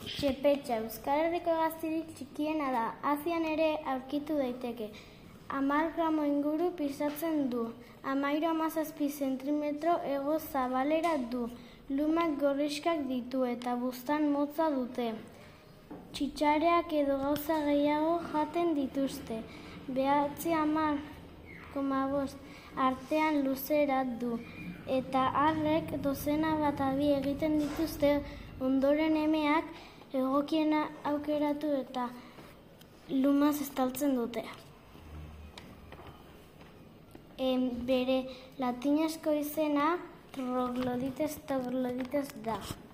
Txepetxa, Euskal Herriko hegaztirik txikiena da. Asian ere aurkitu daiteke. 10 gramo inguru pisatzen du. 13-17 zentimetro hego zabalera du. Lumak gorrixkak ditu eta buztan motza dute. Txitxareak edo gauza gehiago jaten dituzte. 9-10,5 artean luzera du. Eta arrek dozena bat abi egiten dituzte, ondoren emeak egokiena aukeratu eta lumaz estaltzen dute. Bere latinezko izena troglodites da.